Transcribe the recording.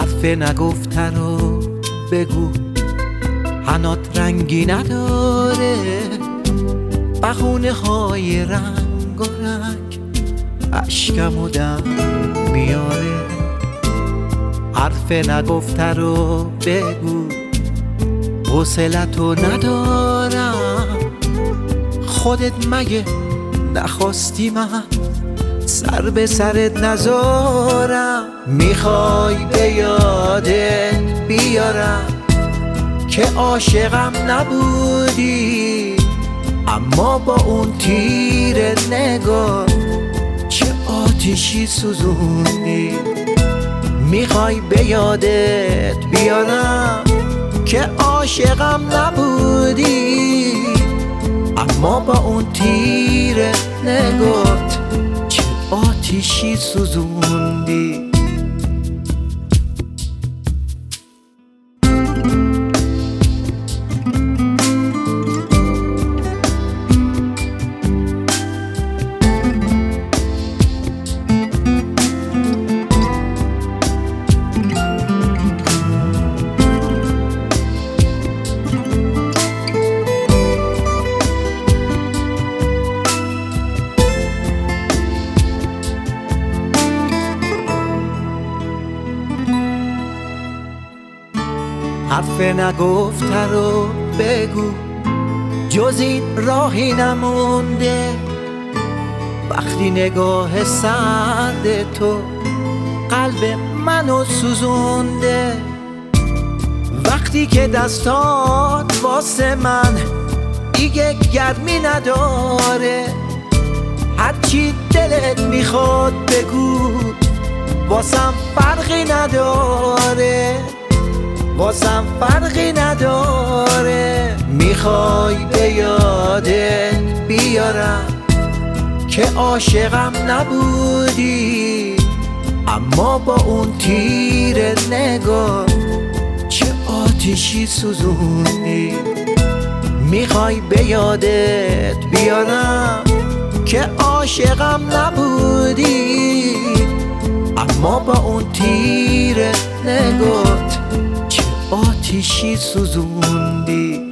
حرف نگفته رو بگو، حنات رنگی نداره، بهونه های رنگ و رنگ اشکمو دم میاره. حرف نگفته رو بگو، حوصلتو ندارم، خودت مگه نخواستی من سر به سرت نذارم؟ میخوای به یادت بیارم که عاشقم نبودی، اما با اون تیر نگاه چه آتیشی سوزوندی. میخوای به یادت بیارم که عاشقم نبودی، اما با اون تیر نگات چه آتیشی سوزوندی. حرف نگفته رو بگو، جز این راهی نمونده. وقتی نگاه سرد تو قلب منو سوزونده، وقتی که دستات واسه من دیگه گرمی نداره، هرچی دلت میخواد بگو، واسم فرقی نداره، واسم فرقی نداره. میخوای به یادت بیارم که عاشقم نبودی، اما با اون تیر نگاه چه آتیشی سوزوندی. میخوای به یادت بیارم که عاشقم نبودی، اما با اون تیر نگات چه آتیشی سوزوندی.